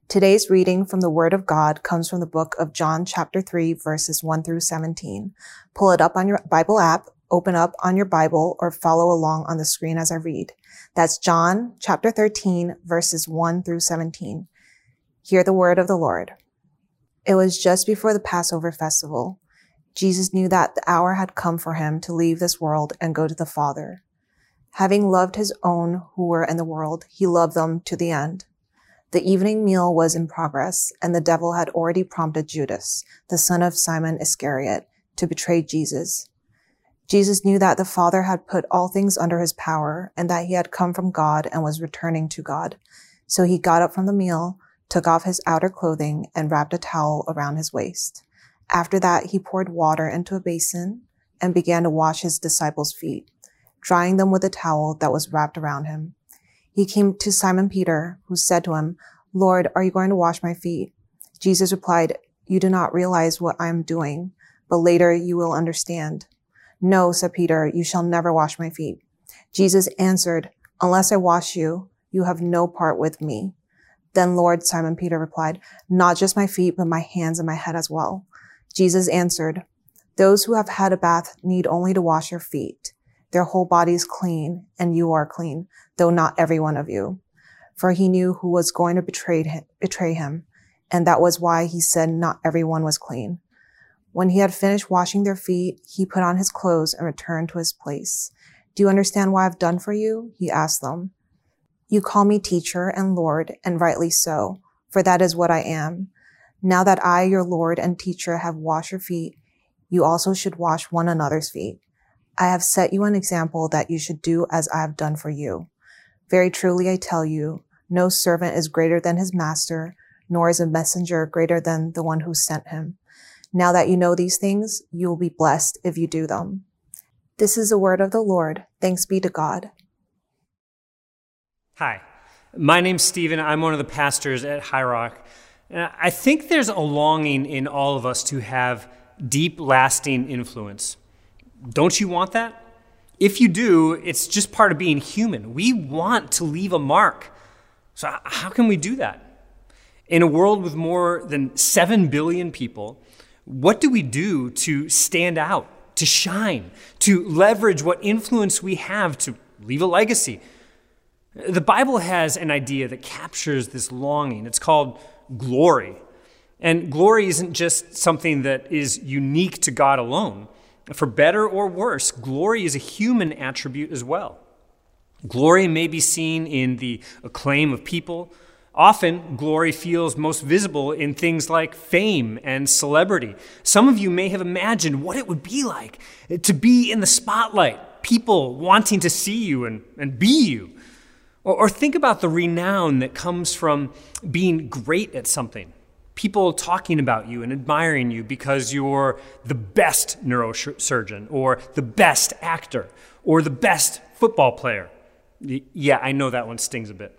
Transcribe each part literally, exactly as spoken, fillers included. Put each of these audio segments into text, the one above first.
Today's reading from the Word of God comes from the book of John chapter three, verses one through seventeen. Pull it up on your Bible app, open up on your Bible, or follow along on the screen as I read. That's John chapter thirteen, verses one through seventeen. Hear the word of the Lord. It was just before the Passover festival. Jesus knew that the hour had come for him to leave this world and go to the Father. Having loved his own who were in the world, he loved them to the end. The evening meal was in progress, and the devil had already prompted Judas, the son of Simon Iscariot, to betray Jesus. Jesus knew that the Father had put all things under his power, and that he had come from God and was returning to God. So he got up from the meal, took off his outer clothing, and wrapped a towel around his waist. After that, he poured water into a basin and began to wash his disciples' feet, drying them with a towel that was wrapped around him. He came to Simon Peter, who said to him, "Lord, are you going to wash my feet?" Jesus replied, "You do not realize what I am doing, but later you will understand." "No," said Peter, "you shall never wash my feet." Jesus answered, "Unless I wash you, you have no part with me." "Then, Lord," Simon Peter replied, "not just my feet, but my hands and my head as well." Jesus answered, "Those who have had a bath need only to wash their feet. Their whole body is clean, and you are clean, though not every one of you." For he knew who was going to betray him, betray him, and that was why he said not everyone was clean. When he had finished washing their feet, he put on his clothes and returned to his place. "Do you understand what I've done for you?" he asked them. "You call me teacher and Lord, and rightly so, for that is what I am. Now that I, your Lord and teacher, have washed your feet, you also should wash one another's feet. I have set you an example that you should do as I have done for you. Very truly I tell you, no servant is greater than his master, nor is a messenger greater than the one who sent him. Now that you know these things, you will be blessed if you do them." This is the word of the Lord. Thanks be to God. Hi, my name's Stephen. I'm one of the pastors at High Rock. And I think there's a longing in all of us to have deep, lasting influence. Don't you want that? If you do, it's just part of being human. We want to leave a mark. So how can we do that? In a world with more than seven billion people, what do we do to stand out, to shine, to leverage what influence we have to leave a legacy? The Bible has an idea that captures this longing. It's called glory. And glory isn't just something that is unique to God alone. For better or worse, glory is a human attribute as well. Glory may be seen in the acclaim of people. Often, glory feels most visible in things like fame and celebrity. Some of you may have imagined what it would be like to be in the spotlight, people wanting to see you and, and be you. Or, or think about the renown that comes from being great at something. People talking about you and admiring you because you're the best neurosurgeon or the best actor or the best football player. Yeah, I know that one stings a bit.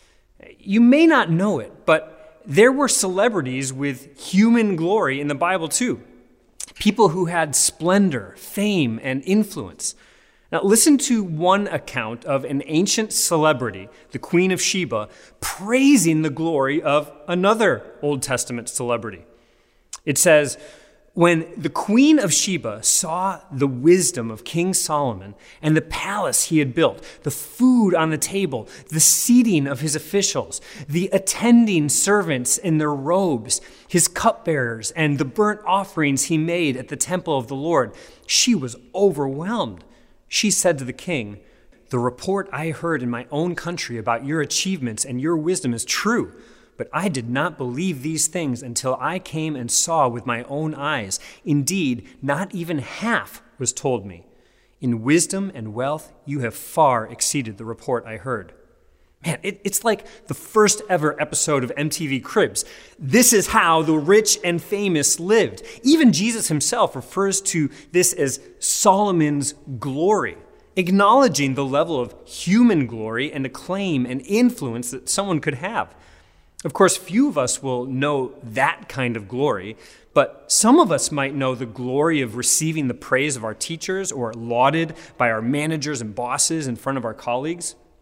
You may not know it, but there were celebrities with human glory in the Bible too. People who had splendor, fame, and influence. Now, listen to one account of an ancient celebrity, the Queen of Sheba, praising the glory of another Old Testament celebrity. It says, "When the Queen of Sheba saw the wisdom of King Solomon and the palace he had built, the food on the table, the seating of his officials, the attending servants in their robes, his cupbearers, and the burnt offerings he made at the temple of the Lord, she was overwhelmed. She said to the king, 'The report I heard in my own country about your achievements and your wisdom is true, but I did not believe these things until I came and saw with my own eyes. Indeed, not even half was told me. In wisdom and wealth, you have far exceeded the report I heard.'" Man, it, it's like the first ever episode of M T V Cribs. This is how the rich and famous lived. Even Jesus himself refers to this as Solomon's glory, acknowledging the level of human glory and acclaim and influence that someone could have. Of course, few of us will know that kind of glory, but some of us might know the glory of receiving the praise of our teachers or lauded by our managers and bosses in front of our colleagues.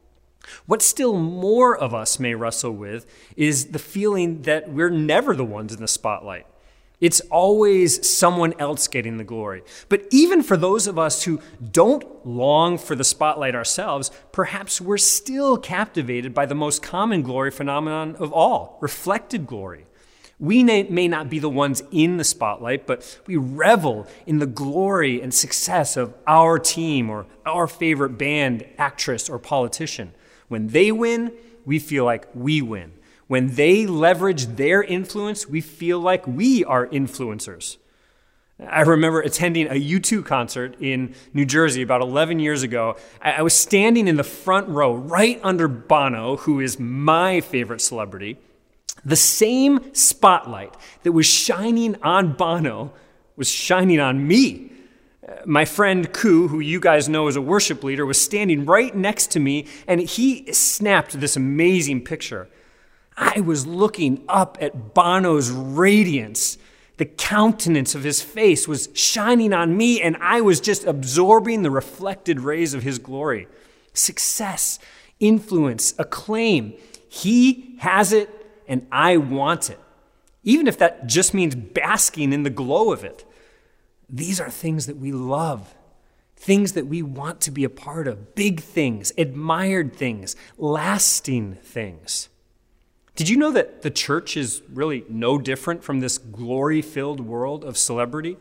What still more of us may wrestle with is the feeling that we're never the ones in the spotlight. It's always someone else getting the glory. But even for those of us who don't long for the spotlight ourselves, perhaps we're still captivated by the most common glory phenomenon of all, reflected glory. We may not be the ones in the spotlight, but we revel in the glory and success of our team or our favorite band, actress, or politician. When they win, we feel like we win. When they leverage their influence, we feel like we are influencers. I remember attending a U two concert in New Jersey about eleven years ago. I was standing in the front row right under Bono, who is my favorite celebrity. The same spotlight that was shining on Bono was shining on me. My friend Ku, who you guys know as a worship leader, was standing right next to me, and he snapped this amazing picture. I was looking up at Bono's radiance. The countenance of his face was shining on me, and I was just absorbing the reflected rays of his glory. Success, influence, acclaim. He has it, and I want it, even if that just means basking in the glow of it. These are things that we love, things that we want to be a part of, big things, admired things, lasting things. Did you know that the church is really no different from this glory-filled world of celebrity?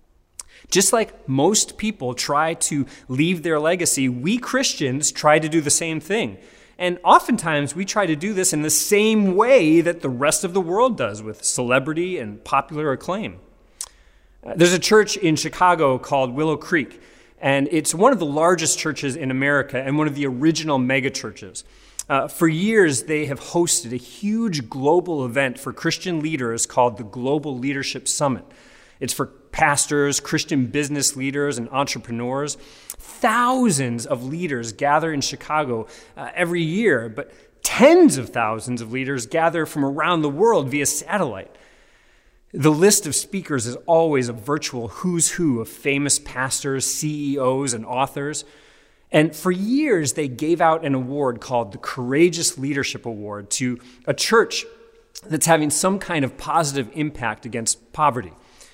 Just like most people try to leave their legacy, we Christians try to do the same thing. And oftentimes we try to do this in the same way that the rest of the world does, with celebrity and popular acclaim. Uh, there's a church in Chicago called Willow Creek, and it's one of the largest churches in America and one of the original mega churches. Uh, for years, they have hosted a huge global event for Christian leaders called the Global Leadership Summit. It's for pastors, Christian business leaders, and entrepreneurs. Thousands of leaders gather in Chicago uh, every year, but tens of thousands of leaders gather from around the world via satellite. The list of speakers is always a virtual who's who of famous pastors, C E Os, and authors. And for years, they gave out an award called the Courageous Leadership Award to a church that's having some kind of positive impact against poverty.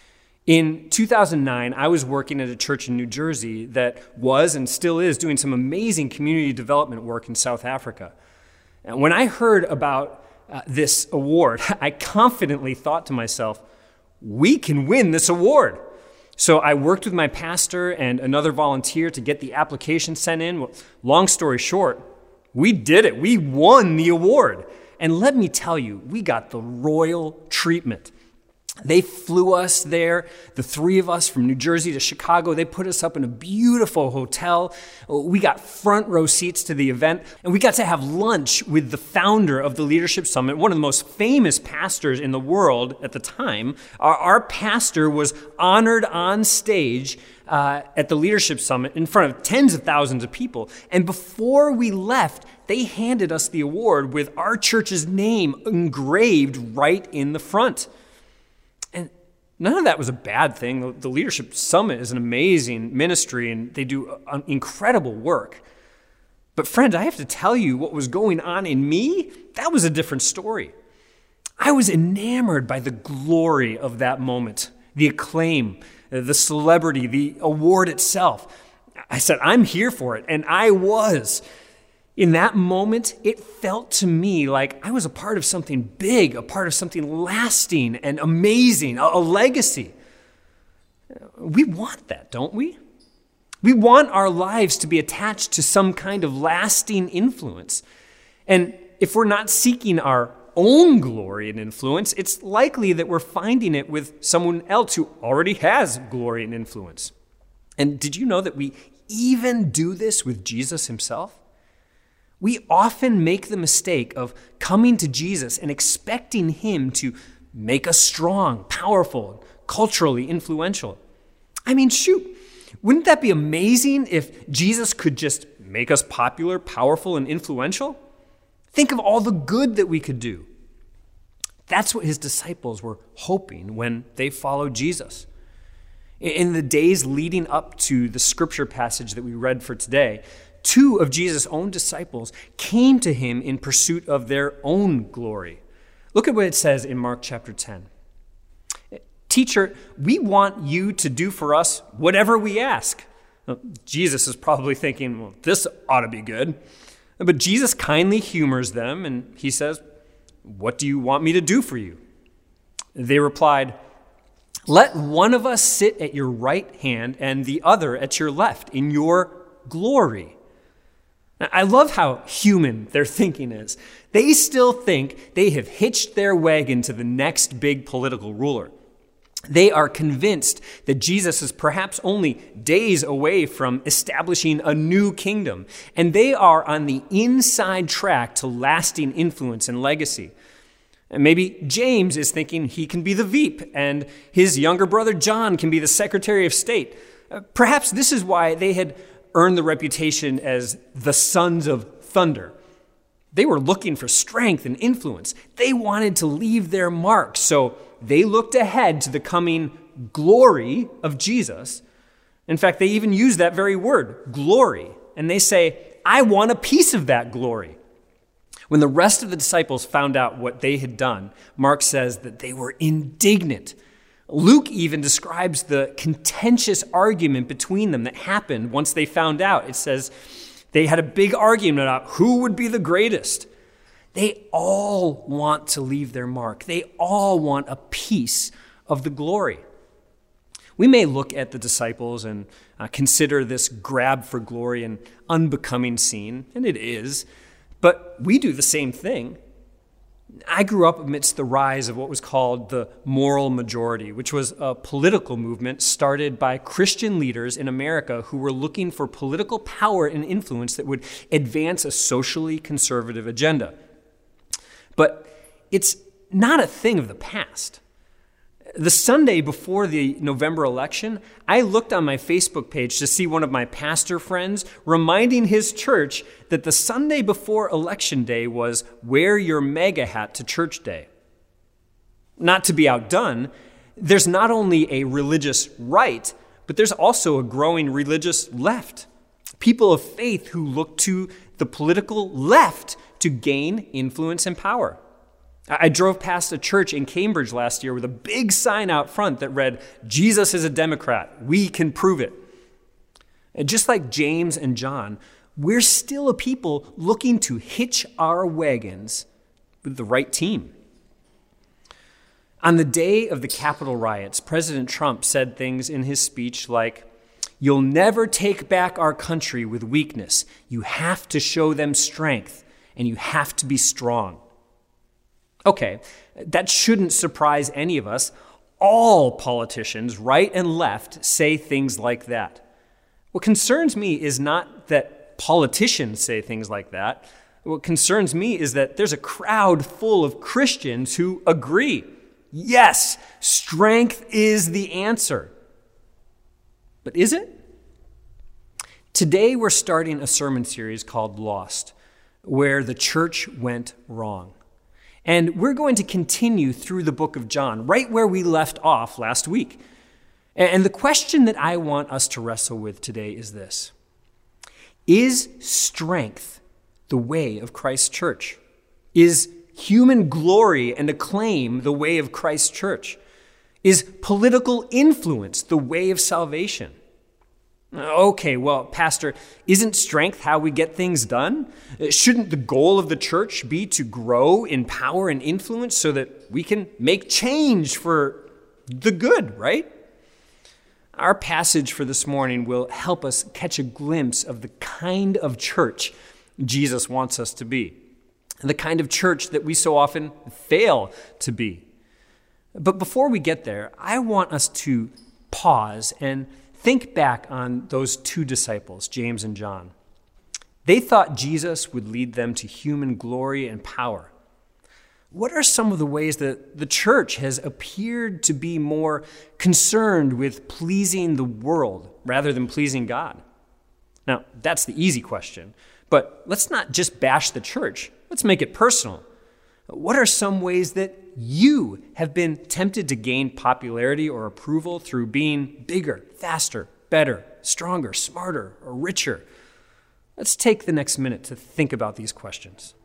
In two thousand nine, I was working at a church in New Jersey that was and still is doing some amazing community development work in South Africa. And when I heard about uh, this award, I confidently thought to myself, we can win this award. So I worked with my pastor and another volunteer to get the application sent in. Well, long story short, we did it. We won the award. And let me tell you, we got the royal treatment. They flew us there, the three of us from New Jersey to Chicago. They put us up in a beautiful hotel. We got front row seats to the event, and we got to have lunch with the founder of the Leadership Summit, one of the most famous pastors in the world at the time. Our, our pastor was honored on stage uh, at the Leadership Summit in front of tens of thousands of people. And before we left, they handed us the award with our church's name engraved right in the front. None of that was a bad thing. The Leadership Summit is an amazing ministry, and they do incredible work. But friends, I have to tell you what was going on in me, that was a different story. I was enamored by the glory of that moment, the acclaim, the celebrity, the award itself. I said, I'm here for it, and I was. In that moment, it felt to me like I was a part of something big, a part of something lasting and amazing, a, a legacy. We want that, don't we? We want our lives to be attached to some kind of lasting influence. And if we're not seeking our own glory and influence, it's likely that we're finding it with someone else who already has glory and influence. And did you know that we even do this with Jesus himself? We often make the mistake of coming to Jesus and expecting him to make us strong, powerful, culturally influential. I mean, shoot, wouldn't that be amazing if Jesus could just make us popular, powerful, and influential? Think of all the good that we could do. That's what his disciples were hoping when they followed Jesus. In the days leading up to the scripture passage that we read for today, two of Jesus' own disciples came to him in pursuit of their own glory. Look at what it says in Mark chapter ten. Teacher, we want you to do for us whatever we ask. Well, Jesus is probably thinking, well, this ought to be good. But Jesus kindly humors them, and he says, what do you want me to do for you? They replied, let one of us sit at your right hand and the other at your left in your glory. Now, I love how human their thinking is. They still think they have hitched their wagon to the next big political ruler. They are convinced that Jesus is perhaps only days away from establishing a new kingdom, and they are on the inside track to lasting influence and legacy. And maybe James is thinking he can be the Veep, and his younger brother John can be the Secretary of State. Uh, perhaps this is why they had earned the reputation as the Sons of Thunder. They were looking for strength and influence. They wanted to leave their mark, so they looked ahead to the coming glory of Jesus. In fact, they even use that very word, glory, and they say, I want a piece of that glory. When the rest of the disciples found out what they had done, Mark says that they were indignant. Luke even describes the contentious argument between them that happened once they found out. It says they had a big argument about who would be the greatest. They all want to leave their mark. They all want a piece of the glory. We may look at the disciples and uh, consider this grab for glory an unbecoming scene, and it is, but we do the same thing. I grew up amidst the rise of what was called the moral majority, which was a political movement started by Christian leaders in America who were looking for political power and influence that would advance a socially conservative agenda. But it's not a thing of the past. The Sunday before the November election, I looked on my Facebook page to see one of my pastor friends reminding his church that the Sunday before Election Day was wear your MAGA hat to church day. Not to be outdone, there's not only a religious right, but there's also a growing religious left. People of faith who look to the political left to gain influence and power. I drove past a church in Cambridge last year with a big sign out front that read, Jesus is a Democrat. We can prove it. And just like James and John, we're still a people looking to hitch our wagons with the right team. On the day of the Capitol riots, President Trump said things in his speech like, you'll never take back our country with weakness. You have to show them strength, and you have to be strong. Okay, that shouldn't surprise any of us. All politicians, right and left, say things like that. What concerns me is not that politicians say things like that. What concerns me is that there's a crowd full of Christians who agree. Yes, strength is the answer. But is it? Today we're starting a sermon series called Lost, where the church went wrong. And we're going to continue through the book of John, right where we left off last week. And the question that I want us to wrestle with today is this. Is strength the way of Christ's church? Is human glory and acclaim the way of Christ's church? Is political influence the way of salvation? Okay, well, Pastor, isn't strength how we get things done? Shouldn't the goal of the church be to grow in power and influence so that we can make change for the good, right? Our passage for this morning will help us catch a glimpse of the kind of church Jesus wants us to be, the kind of church that we so often fail to be. But before we get there, I want us to pause and think back on those two disciples, James and John. They thought Jesus would lead them to human glory and power. What are some of the ways that the church has appeared to be more concerned with pleasing the world rather than pleasing God? Now, that's the easy question, but let's not just bash the church. Let's make it personal. What are some ways that you have been tempted to gain popularity or approval through being bigger, faster, better, stronger, smarter, or richer? Let's take the next minute to think about these questions.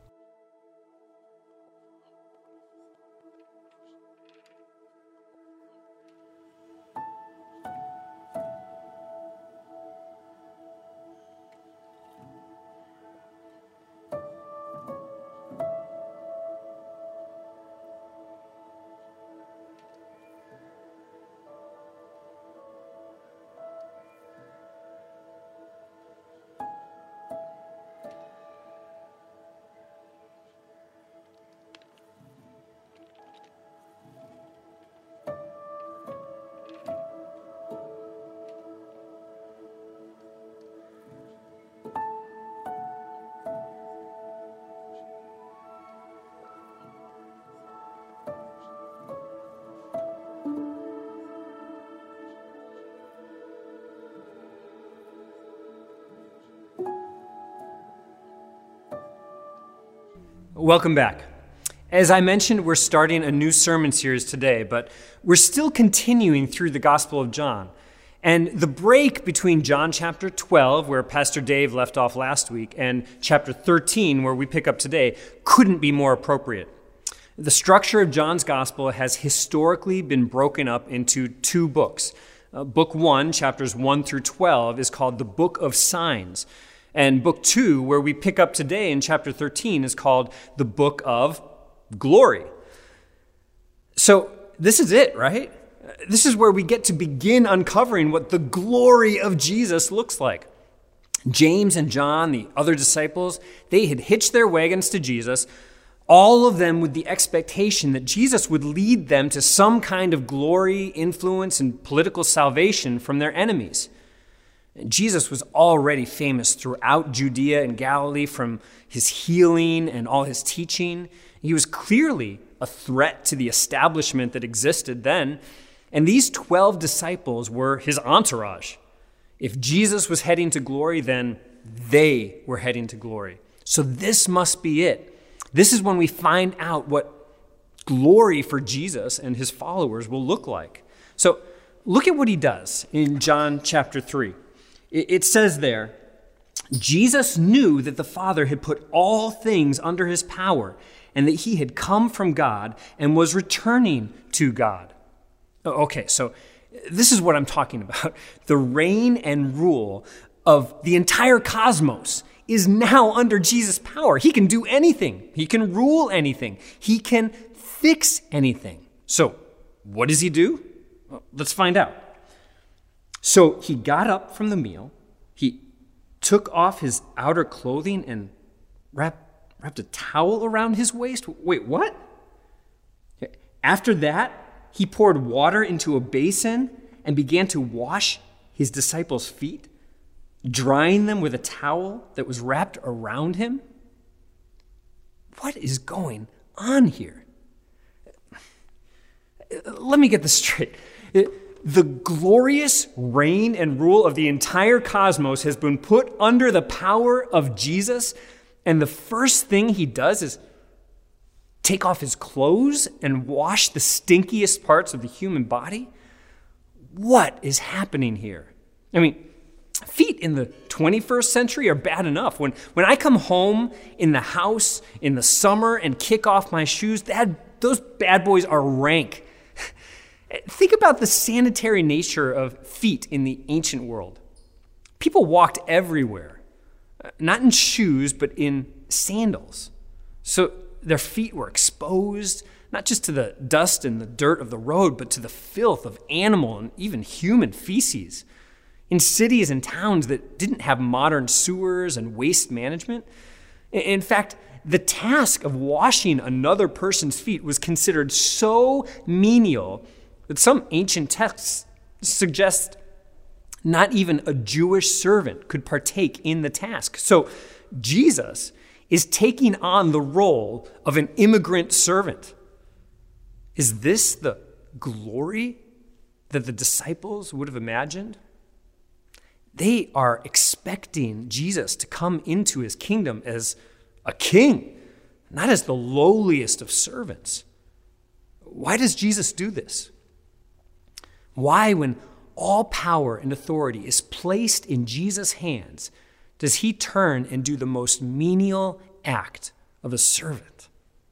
Welcome back. As I mentioned, we're starting a new sermon series today, but we're still continuing through the Gospel of John. And the break between John chapter twelve, where Pastor Dave left off last week, and chapter thirteen, where we pick up today, couldn't be more appropriate. The structure of John's Gospel has historically been broken up into two books. Uh, book one, chapters one through twelve, is called the Book of Signs. And book two, where we pick up today in chapter thirteen, is called the Book of Glory. So this is it, right? This is where we get to begin uncovering what the glory of Jesus looks like. James and John, the other disciples, they had hitched their wagons to Jesus, all of them with the expectation that Jesus would lead them to some kind of glory, influence, and political salvation from their enemies. Jesus was already famous throughout Judea and Galilee from his healing and all his teaching. He was clearly a threat to the establishment that existed then. And these twelve disciples were his entourage. If Jesus was heading to glory, then they were heading to glory. So this must be it. This is when we find out what glory for Jesus and his followers will look like. So look at what he does in John chapter three. It says there, Jesus knew that the Father had put all things under his power and that he had come from God and was returning to God. Okay, so this is what I'm talking about. The reign and rule of the entire cosmos is now under Jesus' power. He can do anything. He can rule anything. He can fix anything. So what does he do? Well, let's find out. So he got up from the meal, he took off his outer clothing and wrapped, wrapped a towel around his waist. Wait, what? After that, he poured water into a basin and began to wash his disciples' feet, drying them with a towel that was wrapped around him. What is going on here? Let me get this straight. The glorious reign and rule of the entire cosmos has been put under the power of Jesus, and the first thing he does is take off his clothes and wash the stinkiest parts of the human body? What is happening here? I mean, feet in the twenty-first century are bad enough. When, when I come home in the house in the summer and kick off my shoes, that, those bad boys are rank. Think about the sanitary nature of feet in the ancient world. People walked everywhere, not in shoes, but in sandals. So their feet were exposed, not just to the dust and the dirt of the road, but to the filth of animal and even human feces. In cities and towns that didn't have modern sewers and waste management, in fact, the task of washing another person's feet was considered so menial that some ancient texts suggest not even a Jewish servant could partake in the task. So Jesus is taking on the role of an immigrant servant. Is this the glory that the disciples would have imagined? They are expecting Jesus to come into his kingdom as a king, not as the lowliest of servants. Why does Jesus do this? Why, when all power and authority is placed in Jesus' hands, does he turn and do the most menial act of a servant?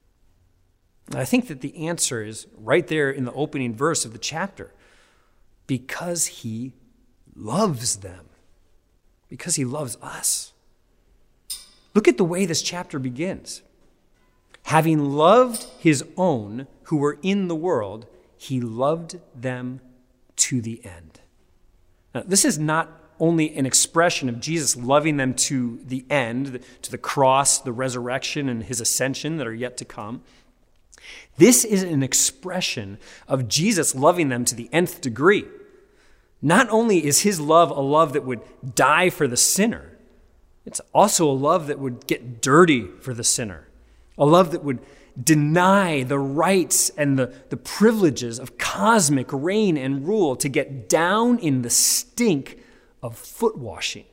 I think that the answer is right there in the opening verse of the chapter. Because he loves them. Because he loves us. Look at the way this chapter begins. Having loved his own who were in the world, he loved them to the end. Now, this is not only an expression of Jesus loving them to the end, to the cross, the resurrection, and his ascension that are yet to come. This is an expression of Jesus loving them to the nth degree. Not only is his love a love that would die for the sinner, it's also a love that would get dirty for the sinner. A love that would deny the rights and the, the privileges of cosmic reign and rule to get down in the stink of foot washing.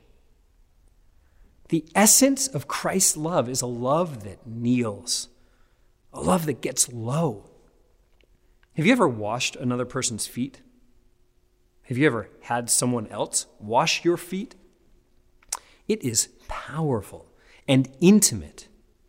The essence of Christ's love is a love that kneels, a love that gets low. Have you ever washed another person's feet? Have you ever had someone else wash your feet? It is powerful and intimate.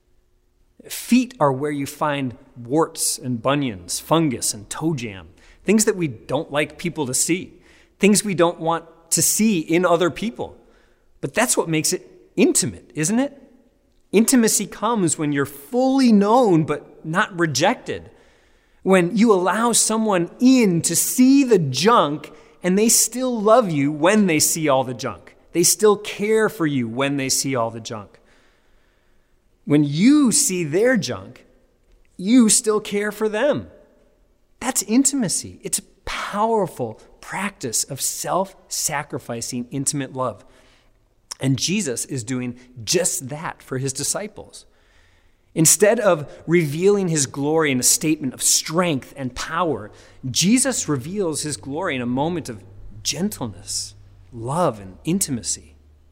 Feet are where you find warts and bunions, fungus and toe jam, things that we don't like people to see, things we don't want to see in other people. But that's what makes it intimate, isn't it? Intimacy comes when you're fully known but not rejected, when you allow someone in to see the junk and they still love you when they see all the junk. They still care for you when they see all the junk. When you see their junk, you still care for them. That's intimacy. It's a powerful practice of self-sacrificing intimate love. And Jesus is doing just that for his disciples. Instead of revealing his glory in a statement of strength and power, Jesus reveals his glory in a moment of gentleness, love, and intimacy.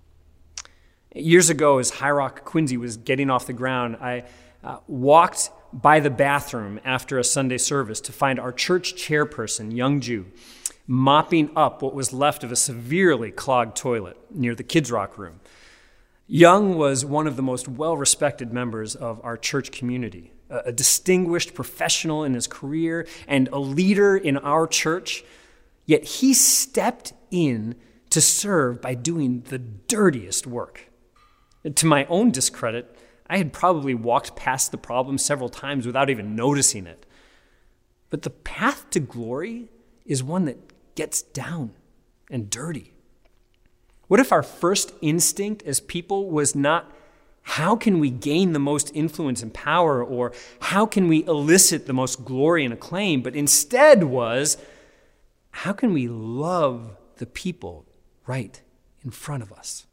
Years ago, as High Rock Quincy was getting off the ground, I uh, walked by the bathroom after a Sunday service to find our church chairperson, Young Jew, mopping up what was left of a severely clogged toilet near the Kids Rock room. Young was one of the most well-respected members of our church community, a, a distinguished professional in his career and a leader in our church, yet he stepped in to serve by doing the dirtiest work. To my own discredit, I had probably walked past the problem several times without even noticing it. But the path to glory is one that gets down and dirty. What if our first instinct as people was not, how can we gain the most influence and power, or how can we elicit the most glory and acclaim, but instead was, how can we love the people right in front of us?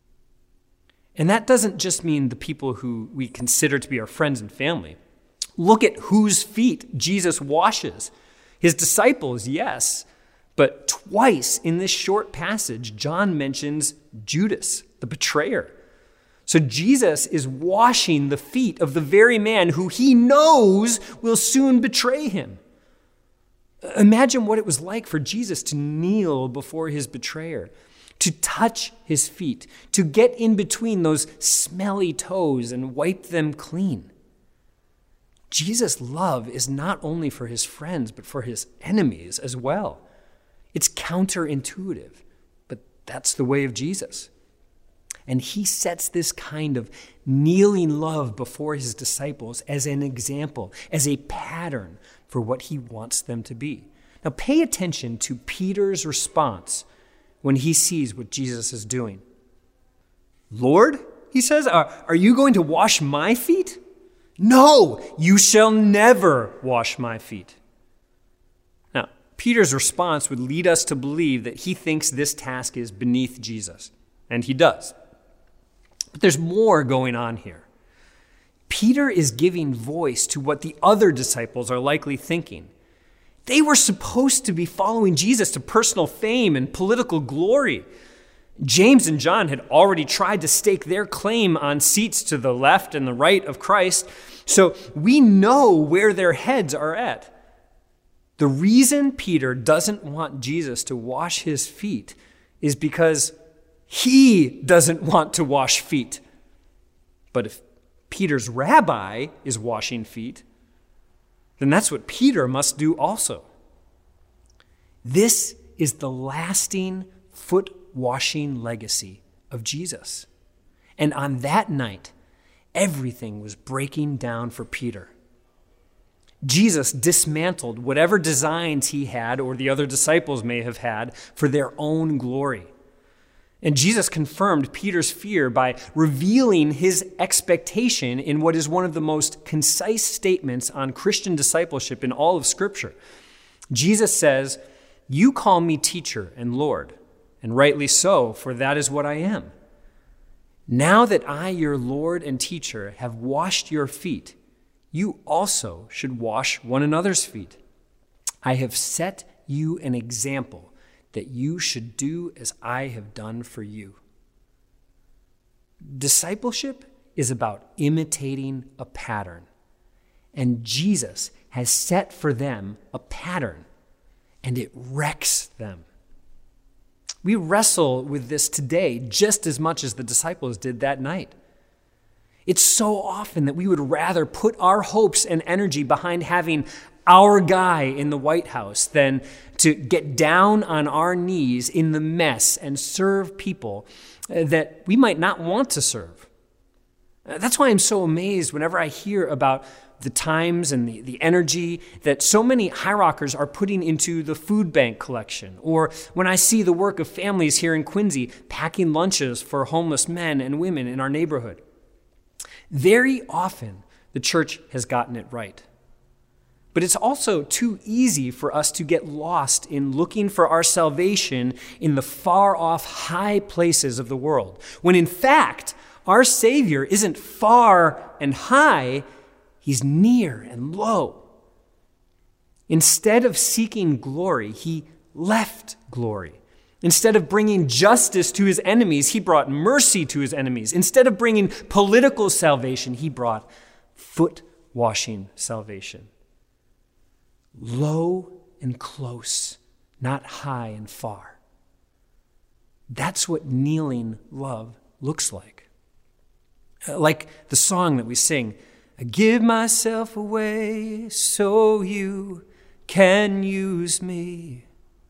And that doesn't just mean the people who we consider to be our friends and family. Look at whose feet Jesus washes. His disciples, yes, but twice in this short passage, John mentions Judas, the betrayer. So Jesus is washing the feet of the very man who he knows will soon betray him. Imagine what it was like for Jesus to kneel before his betrayer, to touch his feet, to get in between those smelly toes and wipe them clean. Jesus' love is not only for his friends, but for his enemies as well. It's counterintuitive, but that's the way of Jesus. And he sets this kind of kneeling love before his disciples as an example, as a pattern for what he wants them to be. Now pay attention to Peter's response when he sees what Jesus is doing. Lord, he says, are, are you going to wash my feet? No, you shall never wash my feet. Now, Peter's response would lead us to believe that he thinks this task is beneath Jesus, and he does. But there's more going on here. Peter is giving voice to what the other disciples are likely thinking. They were supposed to be following Jesus to personal fame and political glory. James and John had already tried to stake their claim on seats to the left and the right of Christ, so we know where their heads are at. The reason Peter doesn't want Jesus to wash his feet is because he doesn't want to wash feet. But if Peter's rabbi is washing feet, then that's what Peter must do also. This is the lasting foot-washing legacy of Jesus. And on that night, everything was breaking down for Peter. Jesus dismantled whatever designs he had or the other disciples may have had for their own glory. And Jesus confirmed Peter's fear by revealing his expectation in what is one of the most concise statements on Christian discipleship in all of Scripture. Jesus says, "You call me teacher and Lord, and rightly so, for that is what I am. Now that I, your Lord and teacher, have washed your feet, you also should wash one another's feet. I have set you an example that you should do as I have done for you." Discipleship is about imitating a pattern, and Jesus has set for them a pattern, and it wrecks them. We wrestle with this today just as much as the disciples did that night. It's so often that we would rather put our hopes and energy behind having our guy in the White House than to get down on our knees in the mess and serve people that we might not want to serve. That's why I'm so amazed whenever I hear about the times and the, the energy that so many High Rockers are putting into the food bank collection, or when I see the work of families here in Quincy packing lunches for homeless men and women in our neighborhood. Very often, the church has gotten it right. But it's also too easy for us to get lost in looking for our salvation in the far-off high places of the world, when in fact, our Savior isn't far and high, he's near and low. Instead of seeking glory, he left glory. Instead of bringing justice to his enemies, he brought mercy to his enemies. Instead of bringing political salvation, he brought foot-washing salvation. Low and close, not high and far. That's what kneeling love looks like. Like the song that we sing, "I give myself away so you can use me."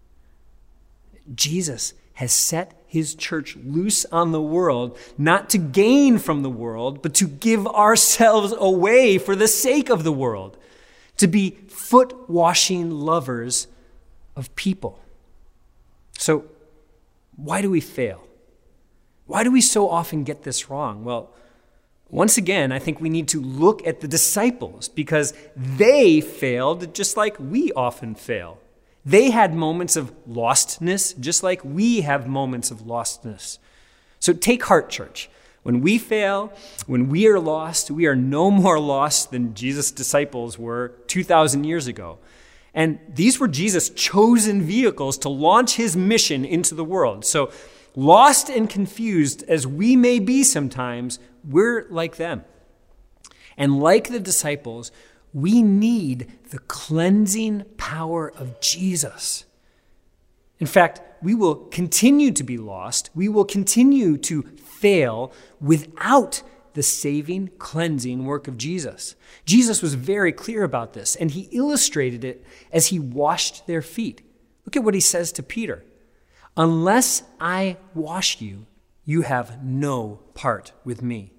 Jesus has set his church loose on the world, not to gain from the world, but to give ourselves away for the sake of the world, to be foot-washing lovers of people. So, why do we fail? Why do we so often get this wrong? Well, once again, I think we need to look at the disciples because they failed just like we often fail. They had moments of lostness, just like we have moments of lostness. So take heart, church. When we fail, when we are lost, we are no more lost than Jesus' disciples were two thousand years ago. And these were Jesus' chosen vehicles to launch his mission into the world. So lost and confused as we may be sometimes, we're like them. And like the disciples, we need the cleansing power of Jesus. In fact, we will continue to be lost. We will continue to fail without the saving, cleansing work of Jesus. Jesus was very clear about this, and he illustrated it as he washed their feet. Look at what he says to Peter. "Unless I wash you, you have no part with me."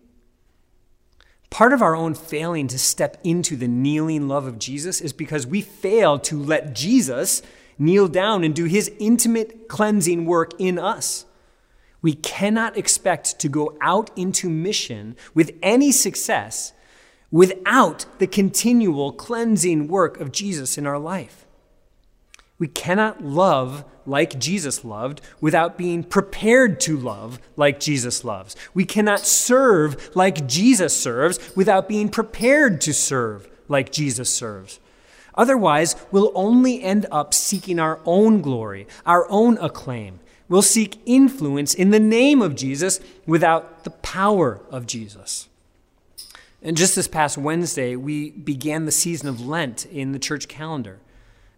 Part of our own failing to step into the kneeling love of Jesus is because we fail to let Jesus kneel down and do his intimate cleansing work in us. We cannot expect to go out into mission with any success without the continual cleansing work of Jesus in our life. We cannot love like Jesus loved without being prepared to love like Jesus loves. We cannot serve like Jesus serves without being prepared to serve like Jesus serves. Otherwise, we'll only end up seeking our own glory, our own acclaim. We'll seek influence in the name of Jesus without the power of Jesus. And just this past Wednesday, we began the season of Lent in the church calendar.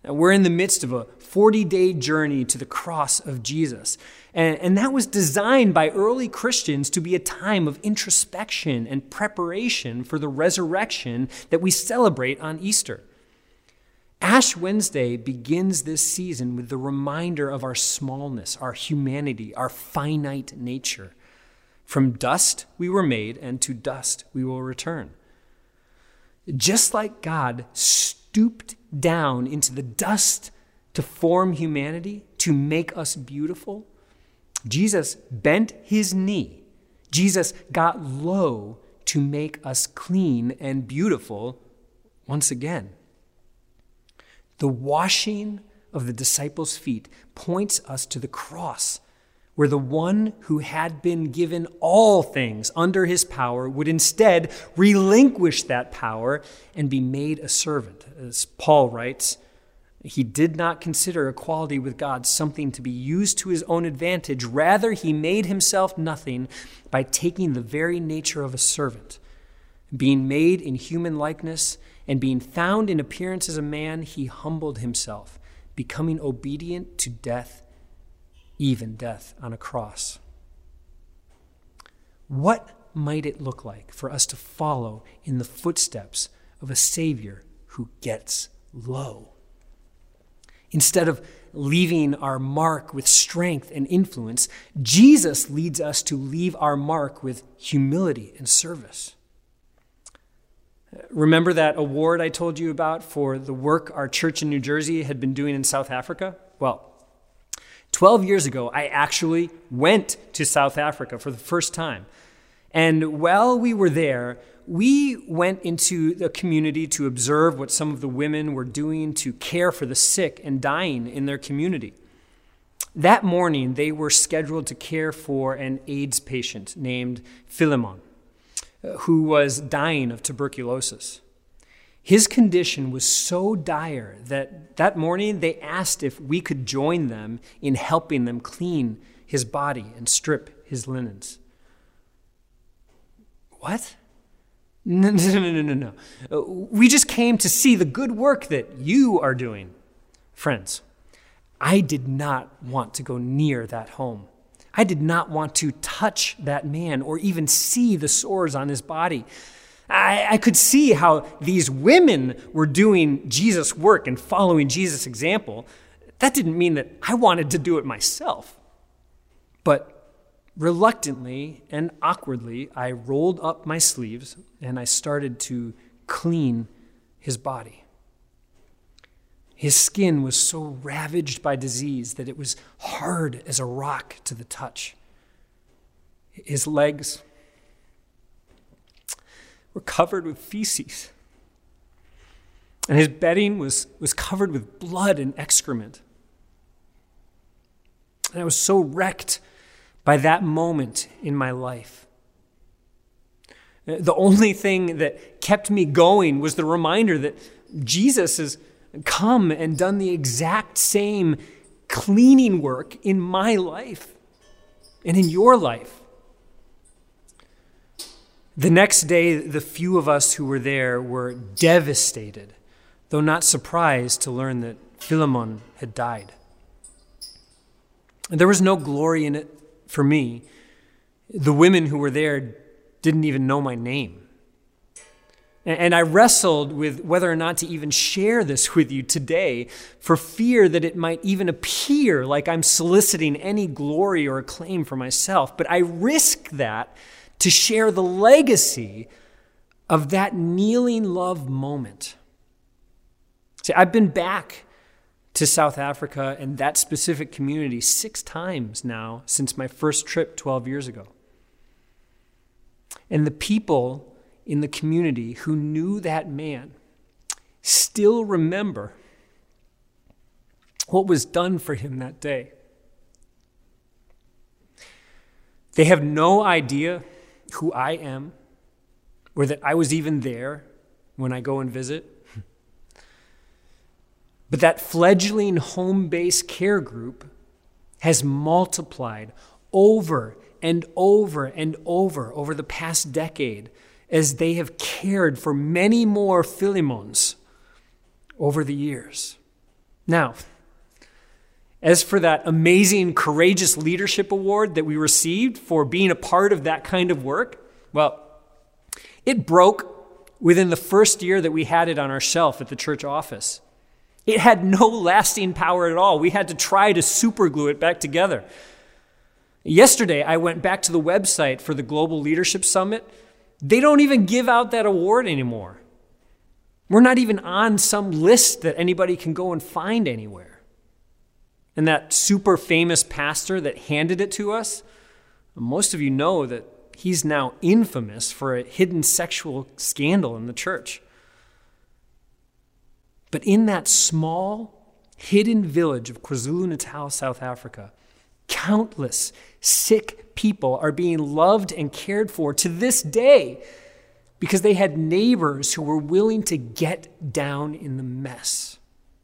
We're in the midst of a forty-day journey to the cross of Jesus. And, and that was designed by early Christians to be a time of introspection and preparation for the resurrection that we celebrate on Easter. Ash Wednesday begins this season with the reminder of our smallness, our humanity, our finite nature. From dust we were made, and to dust we will return. Just like God stooped down into the dust to form humanity, to make us beautiful, Jesus bent his knee. Jesus got low to make us clean and beautiful once again. The washing of the disciples' feet points us to the cross, where the one who had been given all things under his power would instead relinquish that power and be made a servant. As Paul writes, he did not consider equality with God something to be used to his own advantage. Rather, he made himself nothing by taking the very nature of a servant. Being made in human likeness and being found in appearance as a man, he humbled himself, becoming obedient to death, even death on a cross. What might it look like for us to follow in the footsteps of a Savior who gets low? Instead of leaving our mark with strength and influence, Jesus leads us to leave our mark with humility and service. Remember that award I told you about for the work our church in New Jersey had been doing in South Africa? Well, twelve years ago, I actually went to South Africa for the first time. And while we were there, we went into the community to observe what some of the women were doing to care for the sick and dying in their community. That morning, they were scheduled to care for an AIDS patient named Philemon, who was dying of tuberculosis. His condition was so dire that that morning they asked if we could join them in helping them clean his body and strip his linens. What? No, no, no, no, no, no. We just came to see the good work that you are doing. Friends, I did not want to go near that home. I did not want to touch that man or even see the sores on his body. I, I could see how these women were doing Jesus' work and following Jesus' example. That didn't mean that I wanted to do it myself. But reluctantly and awkwardly, I rolled up my sleeves and I started to clean his body. His skin was so ravaged by disease that it was hard as a rock to the touch. His legs were covered with feces, and his bedding was, was covered with blood and excrement. And I was so wrecked by that moment in my life. The only thing that kept me going was the reminder that Jesus has come and done the exact same cleaning work in my life and in your life. The next day, the few of us who were there were devastated, though not surprised to learn that Philemon had died. And there was no glory in it for me. The women who were there didn't even know my name. And I wrestled with whether or not to even share this with you today for fear that it might even appear like I'm soliciting any glory or acclaim for myself. But I risk that to share the legacy of that kneeling love moment. See, I've been back to South Africa and that specific community six times now since my first trip twelve years ago. And the people in the community who knew that man still remember what was done for him that day. They have no idea who I am or that I was even there when I go and visit. But that fledgling home-based care group has multiplied over and over and over over the past decade as they have cared for many more Philemons over the years. Now, as for that amazing, courageous leadership award that we received for being a part of that kind of work, well, it broke within the first year that we had it on our shelf at the church office. It had no lasting power at all. We had to try to superglue it back together. Yesterday, I went back to the website for the Global Leadership Summit. They don't even give out that award anymore. We're not even on some list that anybody can go and find anywhere. And that super famous pastor that handed it to us, most of you know that he's now infamous for a hidden sexual scandal in the church. But in that small, hidden village of KwaZulu-Natal, South Africa, countless sick people are being loved and cared for to this day because they had neighbors who were willing to get down in the mess.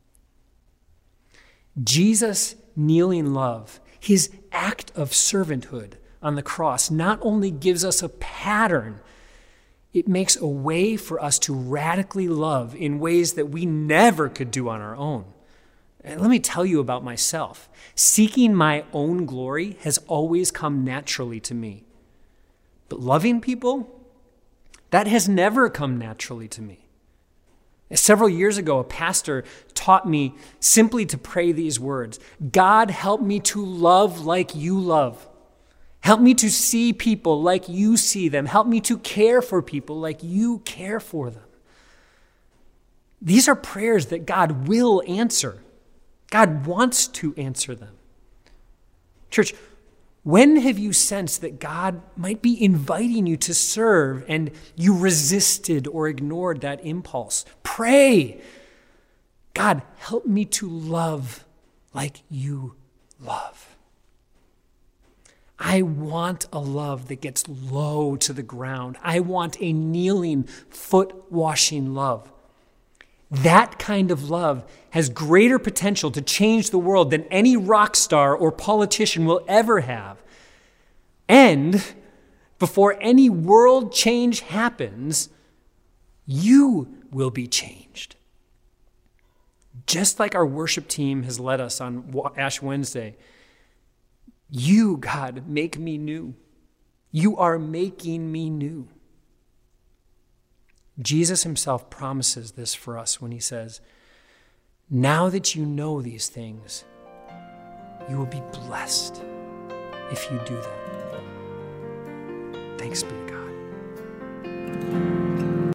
Jesus' kneeling love, his act of servanthood on the cross, not only gives us a pattern, it makes a way for us to radically love in ways that we never could do on our own. And let me tell you about myself. Seeking my own glory has always come naturally to me. But loving people, that has never come naturally to me. Several years ago, a pastor taught me simply to pray these words: God, help me to love like you love. Help me to see people like you see them. Help me to care for people like you care for them. These are prayers that God will answer. God wants to answer them. Church, when have you sensed that God might be inviting you to serve and you resisted or ignored that impulse? Pray. God, help me to love like you love. I want a love that gets low to the ground. I want a kneeling, foot-washing love. That kind of love has greater potential to change the world than any rock star or politician will ever have. And before any world change happens, you will be changed. Just like our worship team has led us on Ash Wednesday, you, God, make me new. You are making me new. Jesus himself promises this for us when he says, now that you know these things, you will be blessed if you do them. Thanks be to God.